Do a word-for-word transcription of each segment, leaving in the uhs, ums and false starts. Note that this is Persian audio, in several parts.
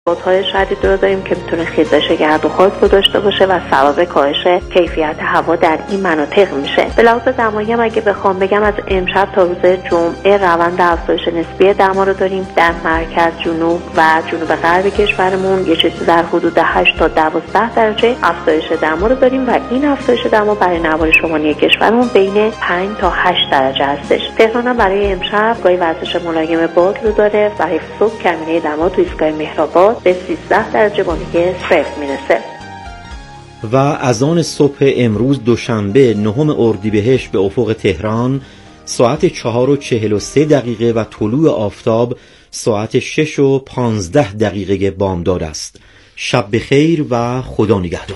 بادهای شدید رو داریم که میتونه خیزش گرد و خاک رو داشته باشه و سبب کاهش کیفیت هوا در این مناطق میشه. به لحاظ دمایی هم اگه بخوام بگم از امشب تا روز جمعه روند افزایش نسبی دما رو داریم. در مرکز، جنوب و جنوب غرب کشورمون یه چیزی در حدود هشت تا دوازده درجه افزایش دما رو داریم و این افزایش دما برای نوار شمالی کشورمون بین پنج تا هشت درجه هستش. تهران هم برای امشب گاهی وزش ملایم باد رو داره و صبح کمینه دما تو ایستگاه مهرآباد به سیزده درجه با میگه صفر میرسه. و از آن صبح امروز دوشنبه نهم اردیبهشت به افق تهران ساعت چهار و چهل و سه دقیقه و طلوع آفتاب ساعت شش و پانزده دقیقه بامداد است. شب بخیر و خدا نگهدار.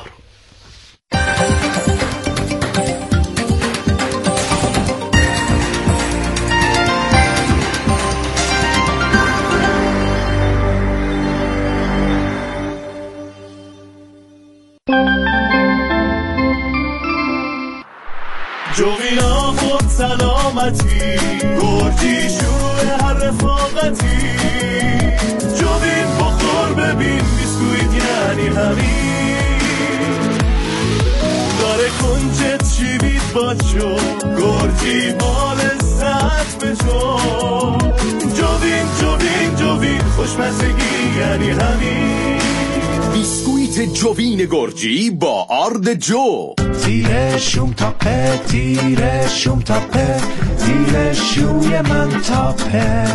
جوینا خود سلامتی گرجی شروع هر رفاقتی جوین بخور ببین بیسکویت یعنی همین داره کنجت شیوید باشو گرجی بال ساعت بشو جوین جوین جوین خوشمزگی یعنی همین بیسکویت جوین گرجی با آرد جو. تیره شوم تاپه تیره شوم تاپه تیره شوی من تاپه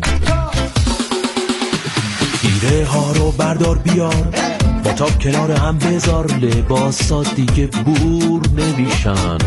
تیره ها رو بردار بیار با تاپ کنار هم بذار لباسا دیگه بور نمیشن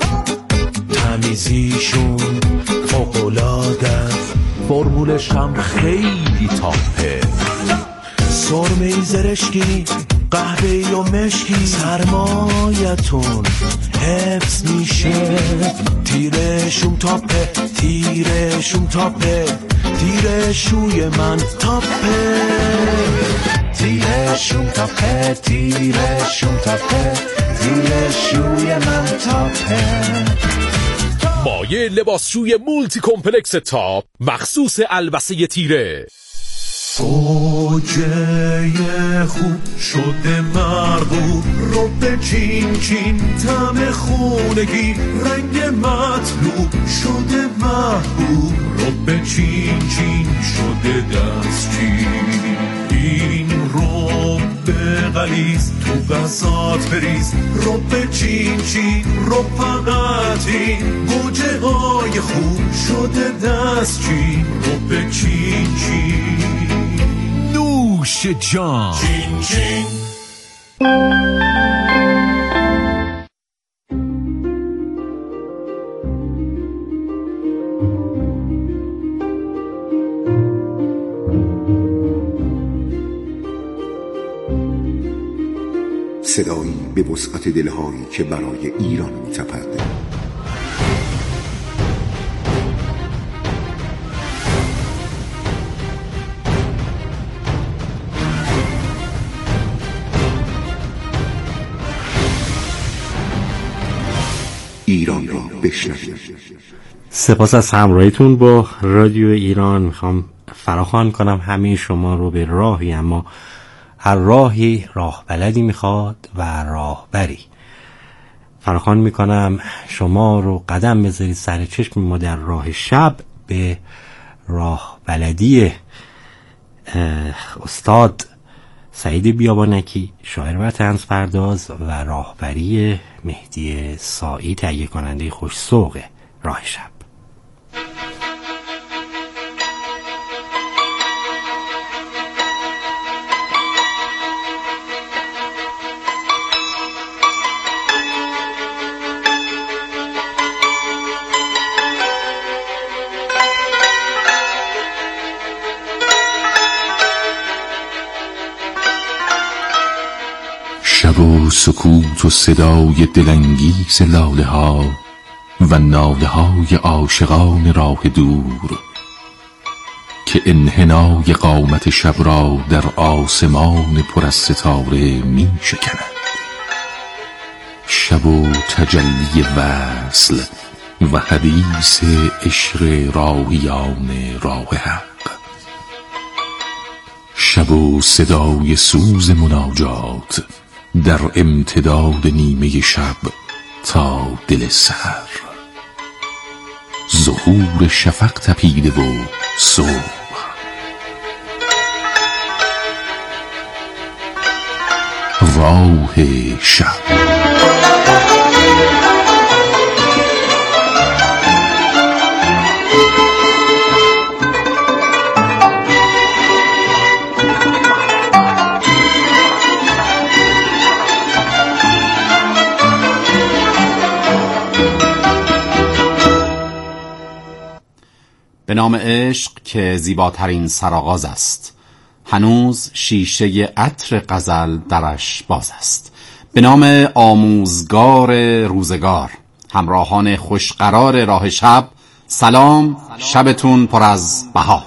تمیزیشون فوق‌العاده است فرمولش هم خیلی تاپه سرمه‌ای زرشکی قهوه‌ای و مشکی سرمایتون حفظ میشه تیره شوم تاپه تیره شوم تاپه تیره شوی من تاپه تیره شوم تاپه تیره شوم تاپه تیره شوی من تاپه. مایه لباسشوی مولتی کمپلکس تاپ مخصوص البسه تیره. گوجه خوب شده مرغوب رو به چین چین طعم خونگی رنگ مطلوب شده محبوب رو به چین چین شده دستچین این رو به غلیظ تو غذات بریز رو به چین چین رو فقط این گوجه های خوب شده دستچین رو به چین چین نوش جان چین چین. صدایی به وسعت دلهایی که برای ایران می‌تپد. ایران را بشنوید. سپاس از همراهیتون با رادیو ایران. میخوام فراخوان کنم همه شما رو به راهی، اما هر راهی راه بلدی میخواد و راهبری. فراخوان میکنم شما رو قدم بذارید سر چشم ما در راه شب به راه بلدی استاد سعید بیابانکی، شاعر و طنز پرداز، و راهبری مهدی سائی، تهیه کننده خوش سوق راه شب. شب و سکوت و صدای دلانگیز لاله ها و ناله های عاشقان راه دور که انحنای قامت شب را در آسمان پر از ستاره می شکند. شب و تجلی وصل و حدیث عشق راهیان راه حق. شب و صدای سوز مناجات در امتداد نیمه شب تا دل سحر. ظهور شفق تپیده و صبح. راه شب. به نام عشق که زیباترین سرآغاز است، هنوز شیشه عطر غزل درش باز است. به نام آموزگار روزگار، همراهان خوشقرار راه شب، سلام، شبتون پر از بهار.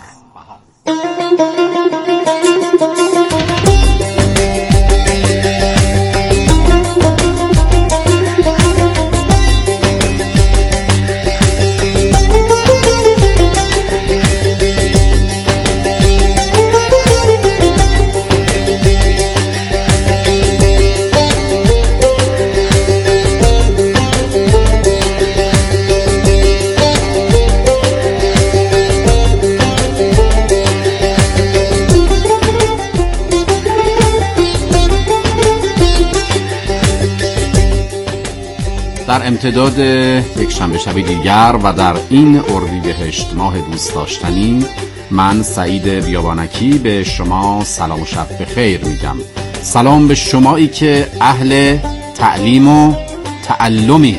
در امتداد یک شنبه شب دیگر و در این اردیبهشت ماه دوست داشتنی، من سعید بیابانکی به شما سلام و شب بخیر میگم. سلام به شمایی که اهل تعلیم و تعلمید.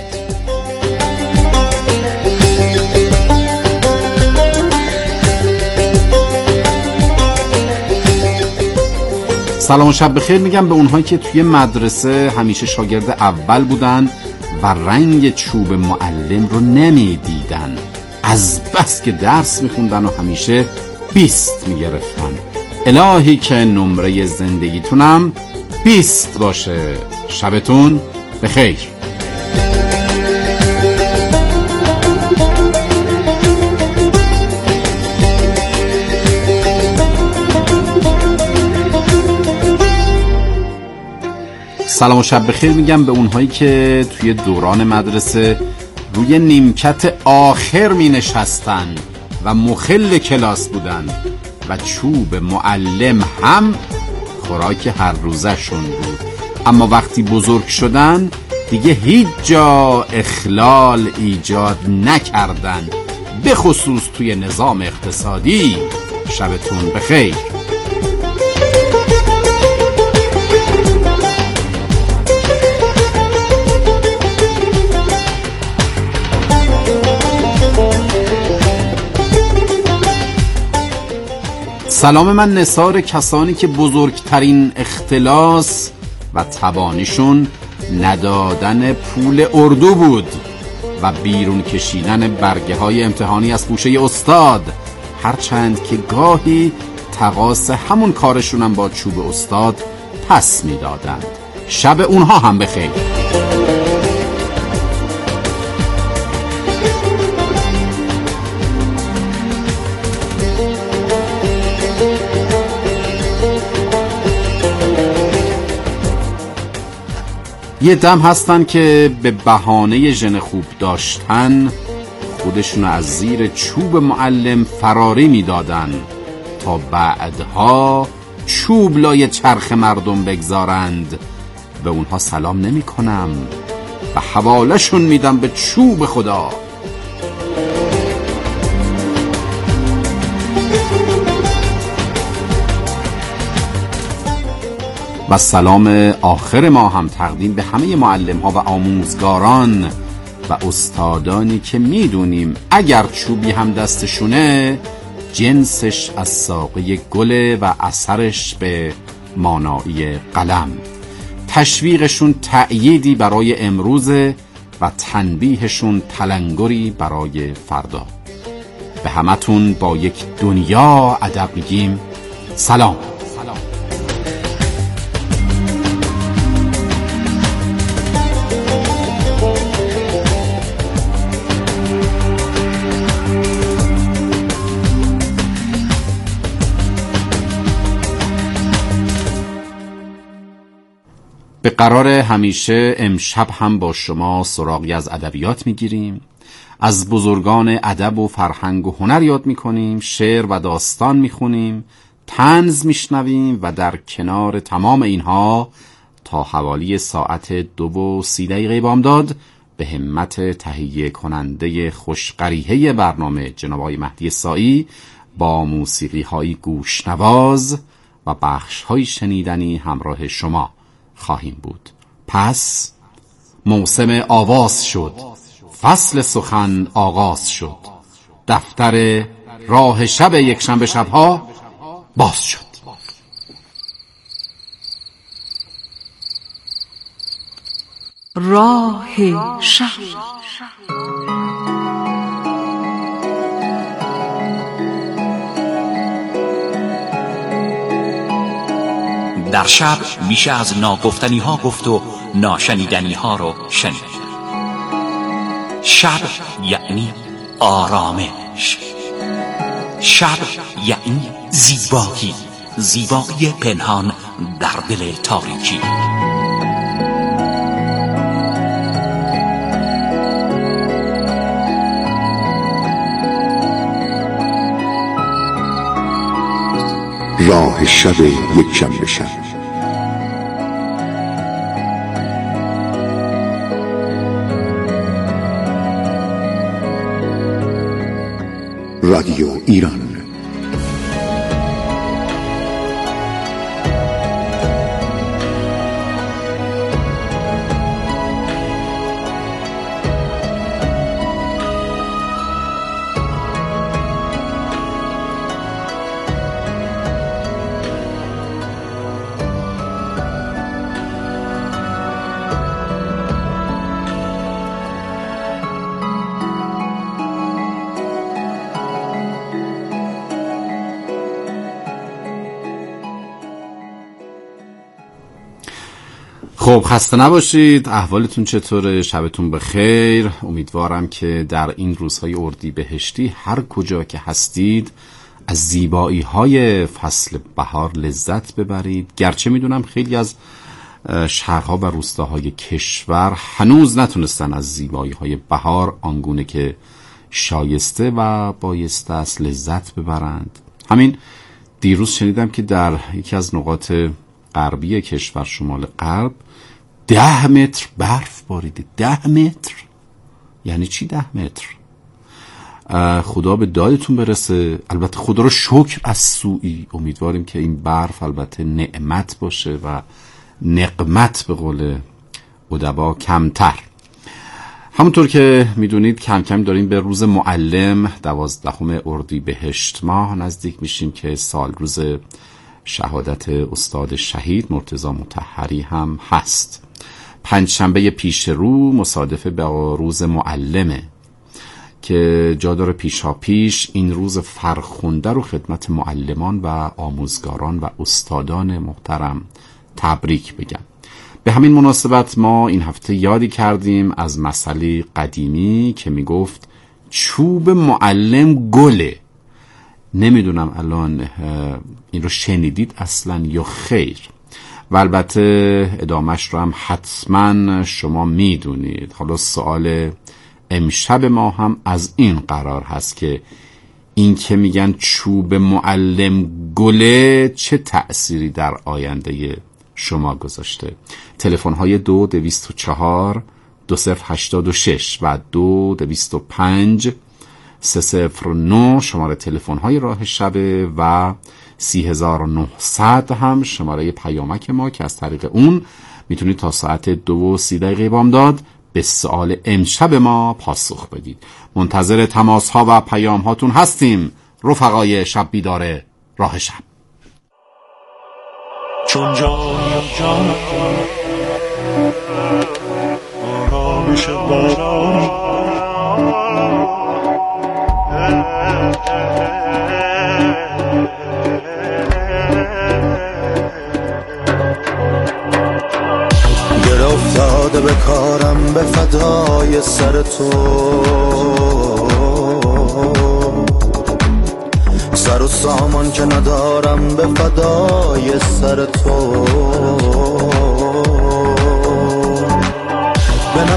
سلام و شب بخیر میگم به اونهایی که توی مدرسه همیشه شاگرد اول بودن و رنگ چوب معلم رو نمیدیدن، از بس که درس میخوندن و همیشه بیست میگرفتن. الهی که نمره زندگیتونم بیست باشه. شبتون بخیر. سلام و شب بخیر میگم به اونهایی که توی دوران مدرسه روی نیمکت آخر می نشستن و مخل کلاس بودن و چوب معلم هم خوراک هر روزه شون بود، اما وقتی بزرگ شدن دیگه هیچ جا اخلال ایجاد نکردن، به خصوص توی نظام اقتصادی. شبتون بخیر. سلام من نثار کسانی که بزرگترین اختلاس و تبانیشون ندادن پول اردو بود و بیرون کشیدن برگه های امتحانی از گوشه استاد، هرچند که گاهی تقاص همون کارشونم با چوب استاد پس میدادند. شب اونها هم بخیر. یه دم هستن که به بهانه ژن خوب داشتن خودشون از زیر چوب معلم فراری میدادن تا بعدها چوب لای چرخ مردم بگذارند. به اونها سلام نمی کنم و حوالهشون میدم به چوب خدا. و سلام آخر ما هم تقدیم به همه معلم ها و آموزگاران و استادانی که میدونیم اگر چوبی هم دستشونه جنسش از ساقه گله و اثرش به مانایی قلم. تشویقشون تأییدی برای امروزه و تنبیهشون تلنگری برای فردا. به همتون با یک دنیا ادب میگیم سلام. به قرار همیشه امشب هم با شما سراغی از ادبیات میگیریم، از بزرگان ادب و فرهنگ و هنر یاد میکنیم، شعر و داستان میخونیم، طنز میشنویم و در کنار تمام اینها تا حوالی ساعت دو و سی دقیقه بامداد به همت تهیه کننده خوشقریحه برنامه جناب آقای مهدی سایی با موسیقی های گوشنواز و بخش های شنیدنی همراه شما خواهیم بود. پس موسم آواز شد، فصل سخن آغاز شد، دفتر راه شب یک شنبه شبها باز شد. راه شب. در شب میشه از ناگفتنی ها گفت و ناشنیدنی ها رو شنید. شب یعنی آرامش، شب یعنی زیبایی، زیبایی پنهان در دل تاریکی. راه شب یک شنبه شب. رادیو ایران. خب خسته نباشید، احوالتون چطوره؟ شبتون بخیر. امیدوارم که در این روزهای اردیبهشتی هر کجا که هستید از زیبایی های فصل بهار لذت ببرید. گرچه میدونم خیلی از شهرها و روستاهای کشور هنوز نتونستن از زیبایی های بهار آنگونه که شایسته و بایسته است لذت ببرند. همین دیروز شنیدم که در یکی از نقاط غربی کشور، شمال غرب، ده متر برف باریده. ده متر یعنی چی ده متر؟ خدا به دادتون برسه. البته خدا رو شکر از سوی، امیدواریم که این برف البته نعمت باشه و نقمت به قول ادبا کمتر. همونطور که میدونید کم کم داریم به روز معلم دوازدهم اردیبهشت ماه نزدیک میشیم که سال روز شهادت استاد شهید مرتضی مطهری هم هست. پنج شنبه پیش رو مصادفه با روز معلمه که جا داره پیشا پیش این روز فرخنده رو خدمت معلمان و آموزگاران و استادان محترم تبریک بگم. به همین مناسبت ما این هفته یادی کردیم از مسئله قدیمی که میگفت چوب معلم گله. نمیدونم الان این رو شنیدید اصلا یا خیر، و البته ادامش رو هم حتما شما میدونید. حالا سوال امشب ما هم از این قرار هست که این که میگن چوب معلم گله چه تأثیری در آینده شما گذاشته. تلفن های دو دویست و چهار دو صفر هشتاد و شش و دو دویست و پنج سه صفر نه شماره تلفن های راه شبه و سی هزار و نهصد هم شماره پیامک ما که از طریق اون میتونید تا ساعت دو و سی دقیقه بامداد به سوال امشب ما پاسخ بدید. منتظر تماس ها و پیام هاتون هستیم رفقای شب بیداره راه شب. چون جانی جان آرامش بارانی گر افتاده به کارم به فدای سر تو، سر و سامان که ندارم به فدای سر تو.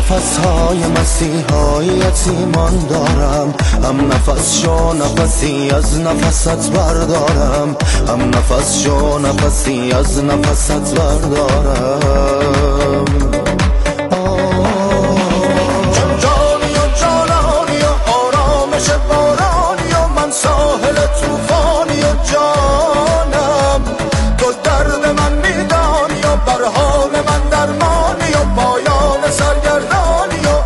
نفس های مسیحای یتیمان دارم، هم نفس شو نفسی از نفست بردارم، هم نفس شو نفسی از نفست بردارم. چون جانی و جانانی و آرامش بارانی و من ساحل توفانی و جانم، تو درد من میدانی و بر حال من درمانی و پایان سرگردانی و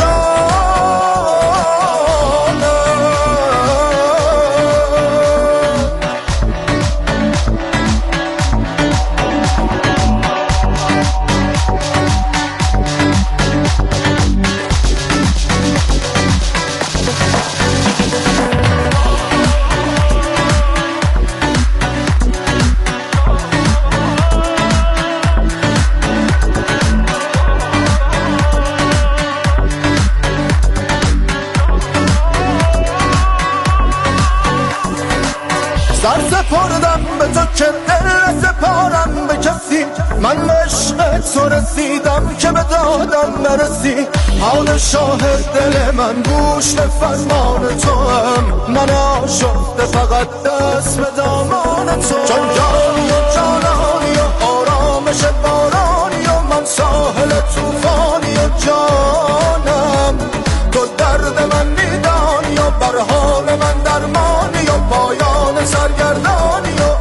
من به عشق تو رسیدم که به دادم برسی، حال شاهد دل من گوش به فرمان تو هم، من آشفته فقط دست به دامان تو. چون جانی و جانانی و آرامش بارانی و من ساحل توفانی و جانم، تو درد من میدانی و بر حال من درمانی و پایان سرگردانی و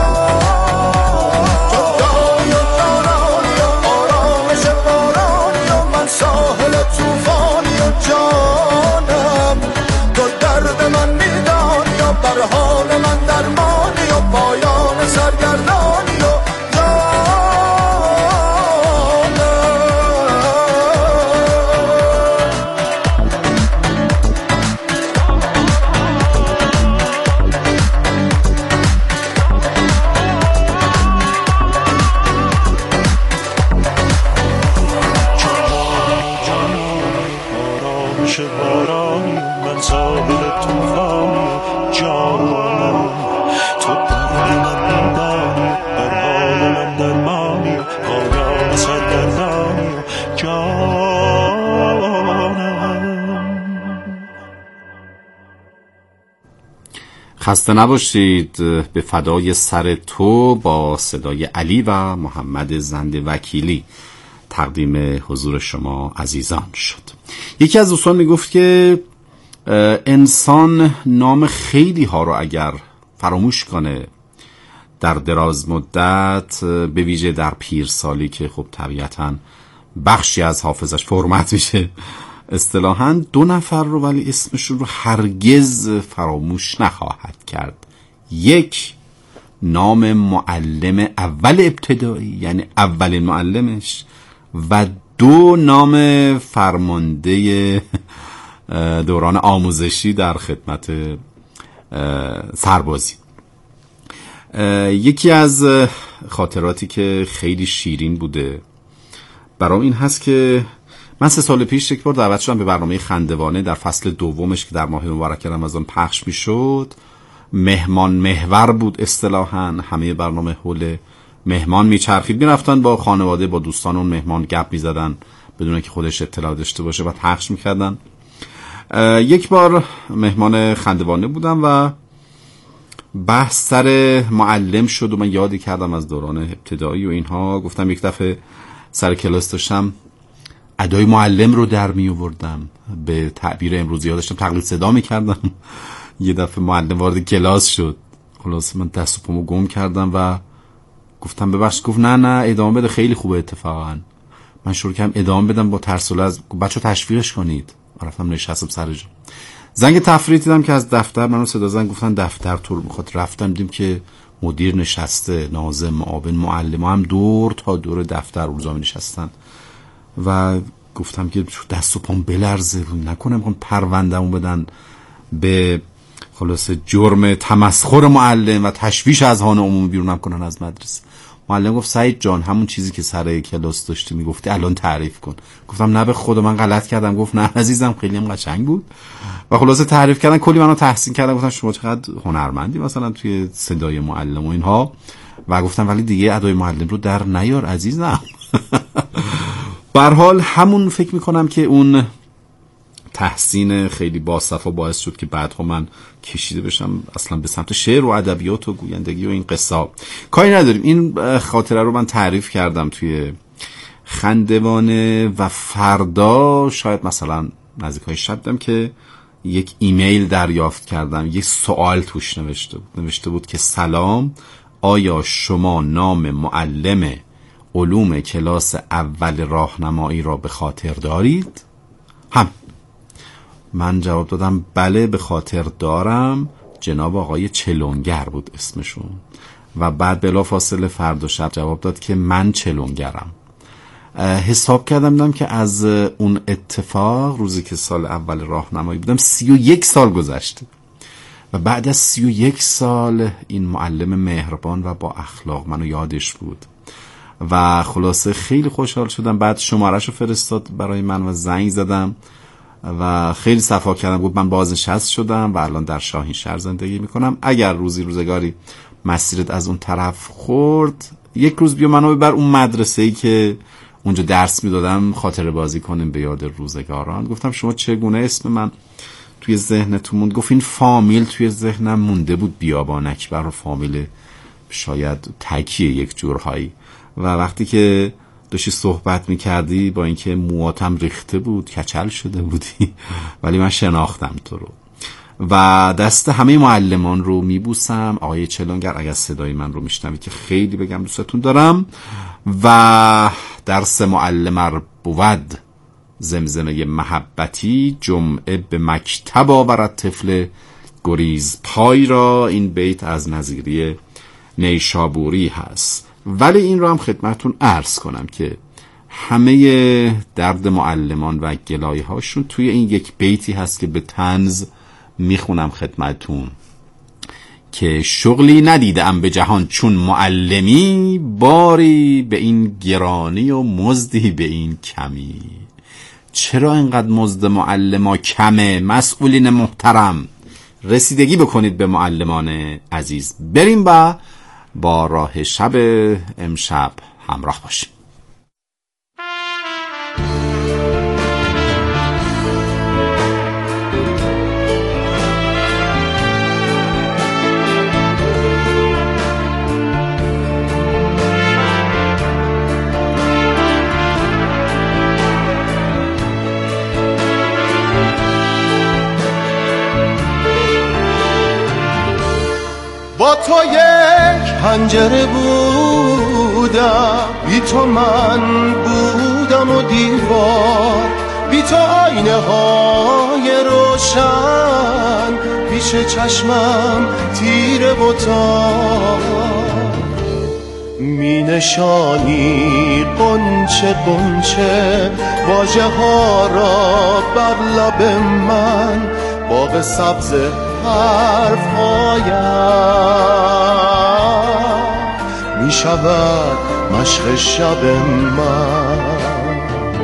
ساحل توفانی و جانم، تو درد من میدانی و بر حال من درمانی و پایان سرگردانی و خسته نباشید. به فدای سر تو با صدای علی و محمد زند وکیلی تقدیم حضور شما عزیزان شد. یکی از دوستان میگفت که انسان نام خیلی ها رو اگر فراموش کنه در دراز مدت، به ویژه در پیرسالی که خب طبیعتاً بخشی از حافظش فرمت میشه اصطلاحاً، دو نفر رو ولی اسمشون رو هرگز فراموش نخواهد کرد. یک، نام معلم اول ابتدایی یعنی اولین معلمش، و دو، نام فرمانده دوران آموزشی در خدمت سربازی. یکی از خاطراتی که خیلی شیرین بوده برام این هست که من سه سال پیش یک بار دعوت شدم به برنامه خندوانه در فصل دومش که در ماه مبارک رمضان پخش میشد. مهمان محور بود اصطلاحاً، همه برنامه حول مهمان میچرخید، میرفتن با خانواده با دوستان اون مهمان گپ میزدن بدون که خودش اطلاع داشته باشه و پخش میکردن. یک بار مهمان خندوانه بودم و بحث سر معلم شد و من یادی کردم از دوران ابتدایی و اینها. گفتم یک دفعه سر کلاس داشتم ادای معلم رو در می آوردم، به تعبیر امروزی ها داشتم تقلید صدا می کردم. یه دفعه معلم وارد کلاس شد، خلاص من دست و پامو گم کردم و گفتم ببخش. گفت نه نه ادامه بده، خیلی خوبه. اتفاقا من شروع کردم ادامه بدم با ترس و لرز. بچه تشویقش کنید. رفتم نشستم سر جا، زنگ تفریح دیدم که از دفتر منو صدا زدن، گفتن دفتر تو رو میخواد. رفتم دیدم که مدیر نشسته، ناظم، معاون، معلم هم دور تا دور دفتر روزا نشستن و گفتم که دست و پام بلرزه نکنه میخوان پروندهمو بدن به خلاص جرم تمسخر معلم و تشویش از اذهان عمومی بیرونم کنن از مدرسه. معلم گفت سعید جان همون چیزی که سر کلاس داشتی میگفتی الان تعریف کن. گفتم نه به خدا من غلط کردم. گفت نه عزیزم خیلی هم قشنگ بود و خلاصه تعریف کردن، کلی منو تحسین کردن، گفتن شما چقدر هنرمندی مثلا توی صدای معلم و اینها، و گفتم ولی دیگه ادای معلم رو در نیار عزیزم. به هر حال همون فکر میکنم که اون تحسین خیلی باصفا باعث شد که بعدها من کشیده بشم اصلا به سمت شعر و ادبیات و گویندگی و این قصه. کاری نداریم، این خاطره رو من تعریف کردم توی خندوانه و فردا شاید مثلا نزدیکای شب دیدم که یک ایمیل دریافت کردم، یک سوال توش نوشته بود نوشته بود که سلام، آیا شما نام معلم علوم کلاس اول راهنمایی را به خاطر دارید؟ هم من جواب دادم بله به خاطر دارم، جناب آقای چلونگر بود اسمشون. و بعد بلافاصله فردا شب جواب داد که من چلونگرم. حساب کردم دیدم که از اون اتفاق روزی که سال اول راهنمایی بودم سی و یک سال گذشته و بعد از سی و یک سال این معلم مهربان و با اخلاق منو یادش بود و خلاصه خیلی خوشحال شدم. بعد شماره‌شو فرستاد برای من و زنگ زدم و خیلی صفا کردم، گفت من بازنشسته شدم و الان در شاهینشهر زندگی میکنم، اگر روزی روزگاری مسیرت از اون طرف خورد یک روز بیا منو ببر اون مدرسه‌ای که اونجا درس میدادم خاطره بازی کنیم به یاد روزگاران. گفتم شما چگونه اسم من توی ذهنتون موند؟ گفت این فامیل توی ذهنم مونده بود، بیابان اکبر و فامیل شاید تکیه یک جورهایی. و وقتی که داشتی صحبت میکردی با اینکه مواتم ریخته بود کچل شده بودی ولی من شناختم تو رو و دست همه معلمان رو میبوسم. آقای چلونگر اگر صدای من رو میشنوید که خیلی بگم دوستتون دارم و درس معلم بود زمزمه محبتی، جمعه به مکتب آورد طفل گریز پای را. این بیت از نظیری نیشابوری هست، ولی این رو هم خدمتون عرض کنم که همه درد معلمان و گلایه هاشون توی این یک بیتی هست که به طنز میخونم خدمتون که شغلی ندیدم به جهان چون معلمی، باری به این گرانی و مزدی به این کمی. چرا اینقدر مزد معلما کمه؟ مسئولین محترم رسیدگی بکنید به معلمان عزیز. بریم و با راه شب امشب همراه باشیم. با تو یک پنجره بودم، بی تو من بودم و دیوار، بی تو آینه های روشن، پیش چشمم تیره و تار. می نشانی قنچه قنچه واژه ها را بر لب من، باغ سبز حرف هایم می شود مشق شب من.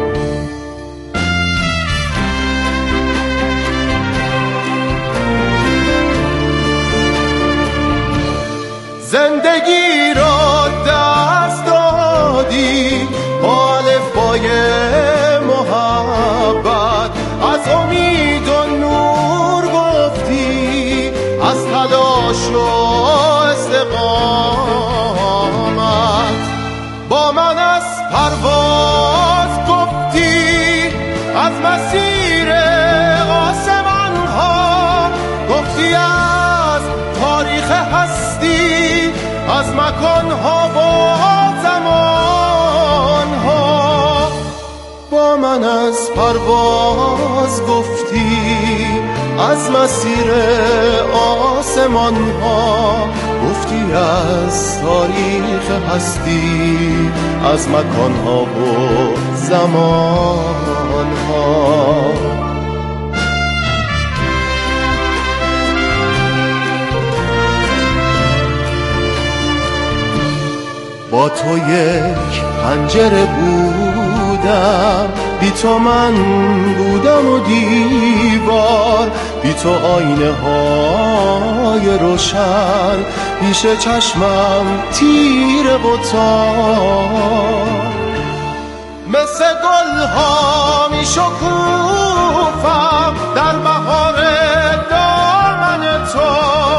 زندگی را دست دادی با الفبای محبت، از امید و نور گفتی، از تلاش و استقامت. با من از پرواز گفتی، از مسیر آسمان ها گفتی، از تاریخ هستی، از مکان ها و زمان ها. با من از پرواز گفتی، از مسیر آسمان ها گفتی، از تاریخ هستی، از مکان ها و زمان ها. با تو یک پنجره بودم، بی تو من بودم و دیوار، بی تو آینه های روشن، پیش چشمم تیره و تار. مثل گل شکوفم در بهار دامن تو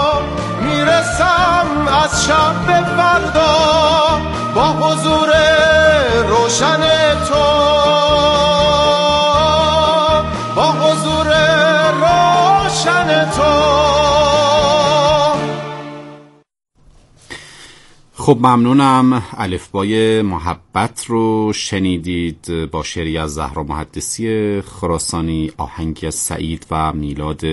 میرسم از شب به فردا با حضور روشن تو با حضور روشن تو. خب ممنونم. الفبای محبت رو شنیدید با شعری از زهرا محدثی خراسانی، آهنگی از سعید و میلاد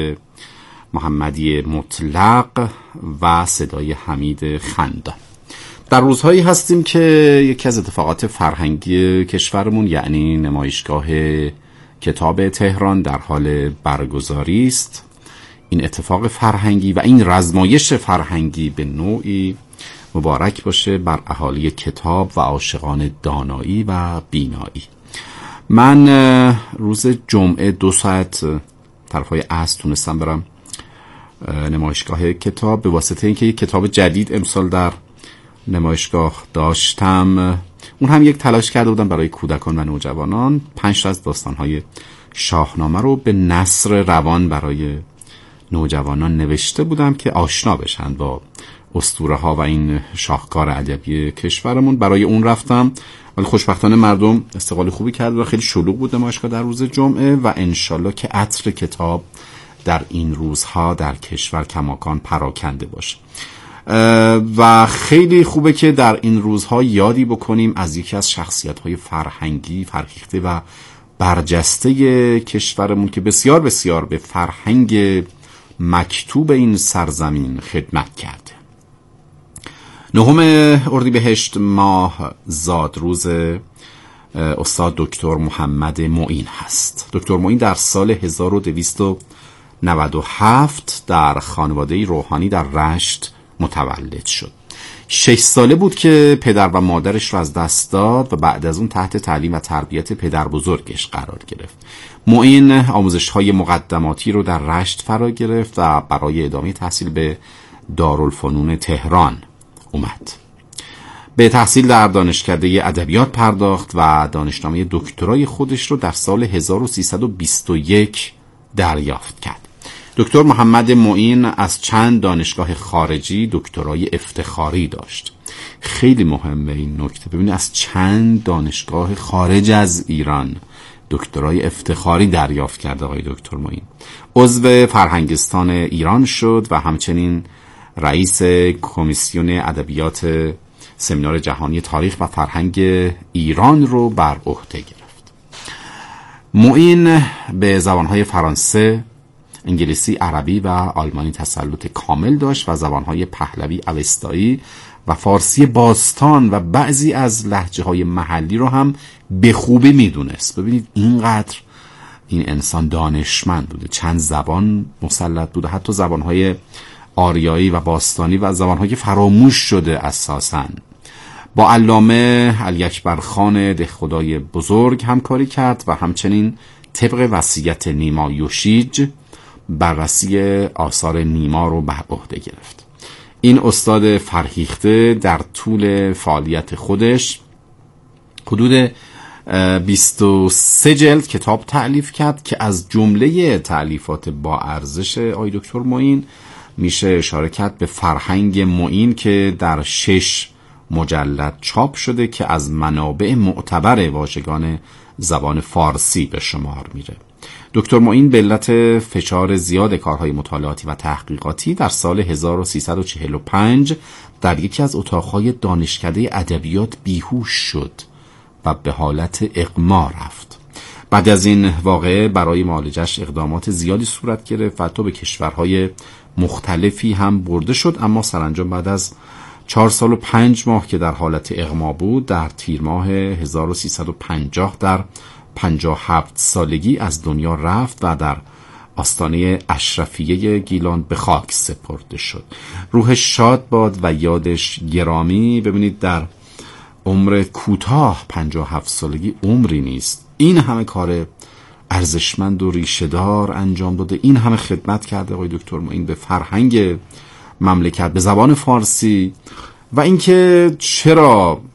محمدی مطلق و صدای حمید خندان. در روزهایی هستیم که یکی از اتفاقات فرهنگی کشورمون یعنی نمایشگاه کتاب تهران در حال برگزاری است. این اتفاق فرهنگی و این رزمایش فرهنگی به نوعی مبارک باشه بر اهالی کتاب و عاشقان دانایی و بینایی. من روز جمعه دو ساعت طرفای عصر تونستم برم نمایشگاه کتاب به واسطه اینکه یک کتاب جدید امسال در نمایشگاه داشتم. اون هم یک تلاش کرده بودم برای کودکان و نوجوانان. پنج تا از داستان‌های شاهنامه رو به نثر روان برای نوجوانان نوشته بودم که آشنا بشن با اسطوره ها و این شاهکار ادبی کشورمون. برای اون رفتم ولی خوشبختانه مردم استقبال خوبی کرد و خیلی شلوغ بود نمایشگاه در روز جمعه و انشالله که عطر کتاب در این روزها در کشور کماکان پراکنده باشه. و خیلی خوبه که در این روزها یادی بکنیم از یکی از شخصیت‌های فرهنگی فرهیخته و برجسته کشورمون که بسیار بسیار به فرهنگ مکتوب این سرزمین خدمت کرده. نهم اردیبهشت ماه زاد روز استاد دکتر محمد معین هست. دکتر معین در سال هزار و دویست و نود و هفت در خانواده روحانی در رشت متولد شد. شش ساله بود که پدر و مادرش رو از دست داد و بعد از اون تحت تعلیم و تربیت پدر بزرگش قرار گرفت. معین آموزش‌های مقدماتی رو در رشت فرا گرفت و برای ادامه تحصیل به دارالفنون تهران اومد. به تحصیل در دانشکده ادبیات پرداخت و دانشنامه دکترای خودش رو در سال هزار و سیصد و بیست و یک دریافت کرد. دکتر محمد معین از چند دانشگاه خارجی دکترای افتخاری داشت. خیلی مهمه این نکته. ببینید از چند دانشگاه خارج از ایران دکترای افتخاری دریافت کرد آقای دکتر معین. عضو فرهنگستان ایران شد و همچنین رئیس کمیسیون ادبیات سمینار جهانی تاریخ و فرهنگ ایران رو بر عهده گرفت. معین به زبانهای فرانسه، انگلیسی، عربی و آلمانی تسلط کامل داشت و زبانهای پهلوی، اوستایی و فارسی باستان و بعضی از لهجه‌های محلی رو هم به خوبی میدونست. ببینید اینقدر این انسان دانشمند بوده، چند زبان مسلط بوده، حتی زبانهای آریایی و باستانی و زبانهایی فراموش شده اساساً. با علامه علی اکبر خان دهخدای بزرگ همکاری کرد و همچنین طبق وصیت نیما یوشیج بررسی آثار نیما رو بر عهده گرفت. این استاد فرهیخته در طول فعالیت خودش حدود بیست و سه جلد کتاب تألیف کرد که از جمله تألیفات با ارزش آقای دکتر معین میشه اشاره کرد به فرهنگ معین که در شش مجلد چاپ شده که از منابع معتبر واژگان زبان فارسی به شمار میره. دکتر معین به علت فشار زیاد کارهای مطالعاتی و تحقیقاتی در سال هزار و سیصد و چهل و پنج در یکی از اتاقهای دانشکده ادبیات بیهوش شد و به حالت اغما رفت. بعد از این واقعه برای معالجش اقدامات زیادی صورت گرفت و حتی به کشورهای مختلفی هم برده شد، اما سرانجام بعد از چهار سال و پنج ماه که در حالت اغما بود در تیر ماه هزار و سیصد و پنجاه در پنجاه و هفت سالگی از دنیا رفت و در آستانه اشرفیه گیلان به خاک سپرده شد. روحش شاد باد و یادش گرامی. ببینید در عمر کوتاه پنجاه و هفت سالگی عمری نیست. این همه کار ارزشمند و ریشه‌دار انجام داده، این همه خدمت کرده آقای دکتر معین به فرهنگ مملکت، به زبان فارسی و اینکه چرا